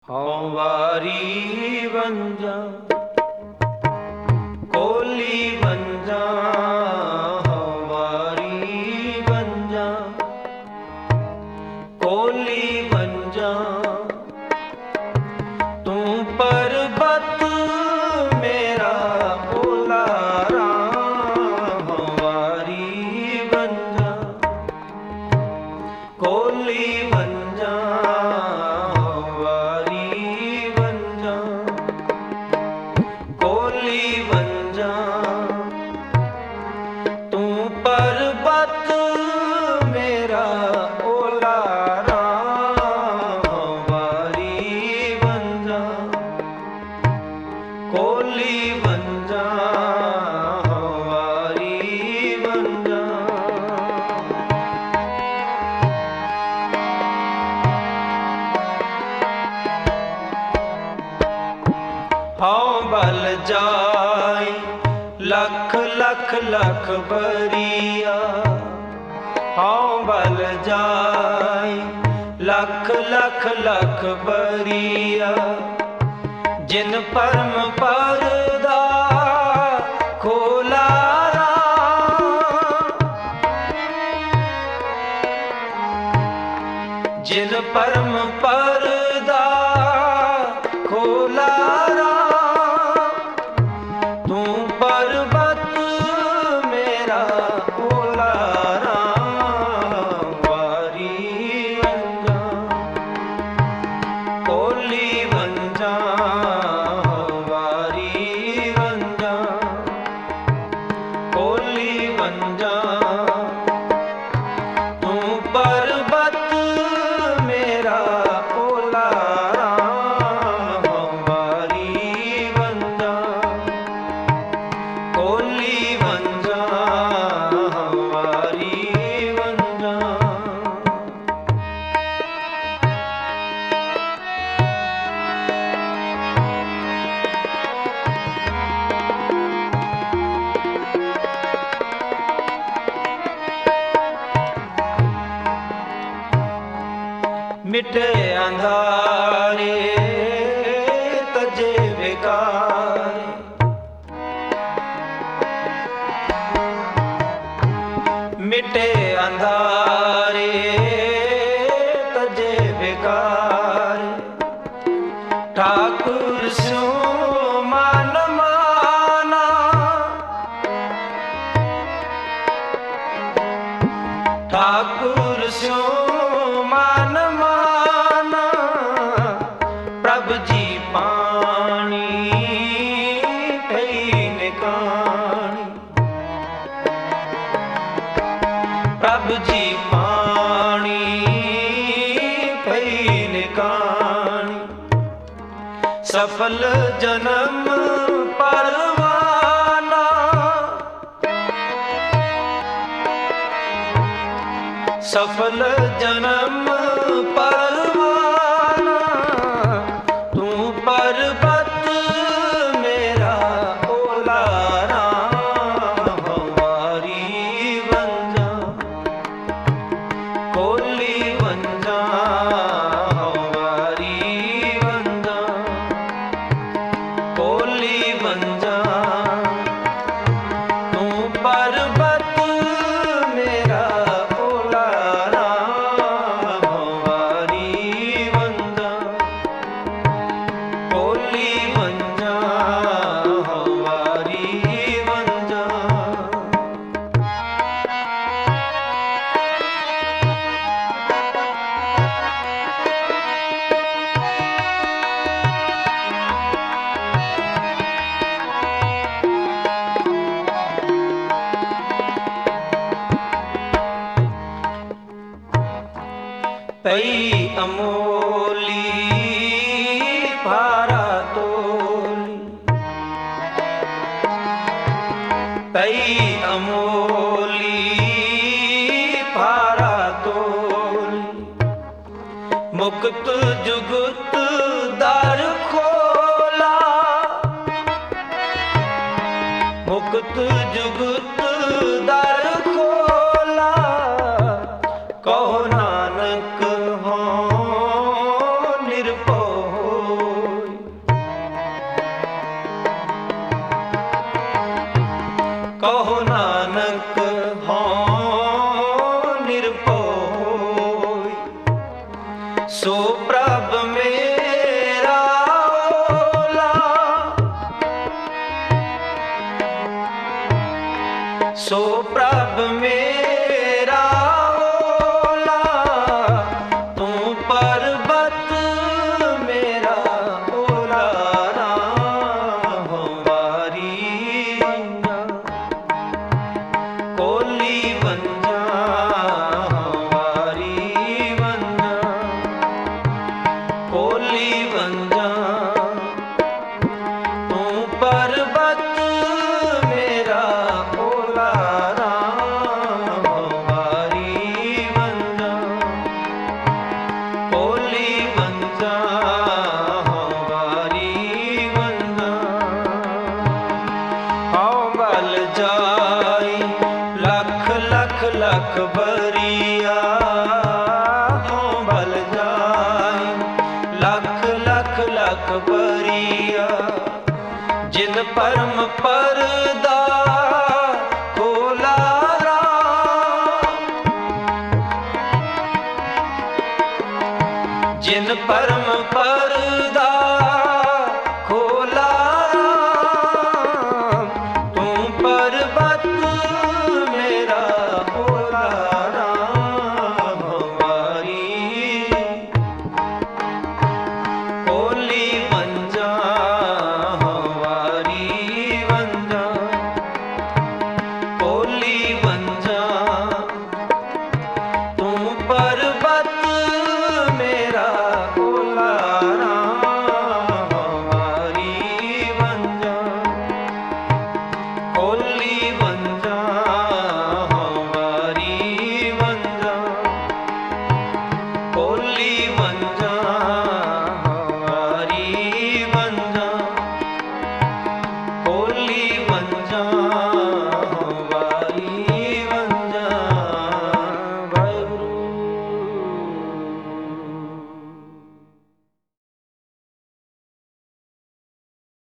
ਹਉ ਵਾਰੀ ਵੰਜਾ ਕੋਲੀ ਵੰਜਾ, ਹਉ ਵਾਰੀ ਵੰਜਾ ਕੋਲੀ ਵੰਜਾ। ਤੂੰ ਪਰਬਤ ਮੇਰਾ ਉਲਾਰਾ, ਹਉ ਵਾਰੀ ਵੰਜਾ ਕੋਲੀ ਵੰਜਾ। ਕੋਲੀ ਵੰਜਾ ਤੂੰ ਪਰਬਤ ਮੇਰਾ ਉਲਾਰਾ, ਹਉ ਵਾਰੀ ਵੰਜਾ ਕੋਲੀ ਵੰਜਾ, ਹਉ ਵਾਰੀ ਵੰਜਾ। ਹਉ ਬਲ ਜਾਇ ਲਖ ਲਖ ਲਖ ਬਰੀਆ, ਹਉ ਬਲ ਜਾਇ ਲਖ ਲਖ ਲਖ ਬਰੀਆ। ਜਿਨ ਪਰਮ ਪਰਦਾ ਖੋਲਾਰਾ, ਜਿਨ ਪਰਮ ਪਰਦਾ ਖੋਲਾਰਾ। ਤੂੰ ਪਰਬਤ ਮੇਰਾ ਉਲਾਰਾ, ਵਾਰੀ ਵੰਜਾ ਕੋਲੀ ਵੰਜਾ, ਵਾਰੀ ਵੰਜਾ ਕੋਲੀ ਵੰਜਾ। ਤੂੰ ਪਰਬਤ ਮੇਰਾ ਉਲਾਰਾ, ਵਾਰੀ ਵੰਜਾ ਕੋਲੀ ਵੰਜਾ, ਵਾਰੀ ਵੰਜਾ। ਮਿਟੇ ਅੰਧਾਰੇ ਤਜੇ ਵਿਕਾਰੇ, ਮਿਟੇ ਅੰਧਾਰੇ ਤਜੇ ਵਿਕਾਰੇ। ਠਾਕੁਰ ਸਿਉ ਮਨ ਮਾਨਾ, ਠਾਕੁਰ ਸਿਉ ਮਨ ਮਾਨਾ। ਪ੍ਰਭ ਜੀ ਪਾਣੀ ਪਈ ਨਿਕਾਣੀ, ਪ੍ਰਭ ਜੀ ਪਾਣੀ ਪਈ ਨਿਕਾਣੀ। ਸਫਲ ਜਨਮ ਪਰਵਾਨਾ, ਸਫਲ ਜਨਮ ਪਰਵਾਨਾ। ਤੂੰ ਪਰਬਤ ਮੇਰਾ ਉਲਾਰਾ, ਹਉ ਵਾਰੀ ਵੰਜਾ ਕੋਲੀ ਵੰਜਾ, ਹਉ ਵਾਰੀ ਵੰਜਾ ਕੋਲੀ ਵੰਜਾ। ਤੂੰ ਪਰਬਤ ਮੇਰਾ ਉਲਾਰਾ, ਹਉ ਵਾਰੀ ਵੰਜਾ ਕੋਲੀ ਵੰਜਾ, ਹਉ ਵਾਰੀ ਵੰਜਾ। ਪਈ ਅਮੋਲੀ ਭਾਰਾ ਤੋਲੀ, ਪਈ ਅਮੋਲੀ ਭਾਰਾ ਤੋਲੀ। ਮੁਕਤ ਜੁਗਤ ਦਰ ਖੋਲਾ, ਮੁਕਤ ਜੁਗਤ ਦਰ ਖੋਲਾ। ਕਹੋ ਨਾਨਕ ਹਉ ਨਿਰਭਉ ਪ੍ਰਭ ਮੇਰਾ ਓਲਾ, ਸੋ ਪ੍ਰਭ ਮੇਰਾ ਓਲਾ, ਤੂੰ ਪਰਬਤ ਮੇਰਾ ਓਲਾ ਰਾਮ ਵਾਰੀ ਵੰਜਾ, ਕੋਲੀ ਵੰਜਾ ਵਾਰੀ ਵੰਜਾ, ਕੋਲੀ ਵੰਜਾ, ਤੂੰ ਪਰਬਤ ਮੇਰਾ ਓਲਾ ਰਾਮ ਵਾਰੀ ਵੰਜਾ, ਕੋਲੀ ਵੰਜਾ ਵਾਰੀ ਵੰਜਾ। ਹਉ ਬਲ ਜਾਈ ਲੱਖ ਲੱਖ ਲੱਖ ਬਰੀਆ, ਹਉ ਬਲ ਜਾਈ ਲੱਖ ਲੱਖ ਲੱਖ ਬਰੀਆ, ਜਿਨ ਪਰਮ ਪਰਦਾ ਖੋਲਾ ਰਾਮ, ਜਿਨ ਪਰਮ ਪਰਦਾ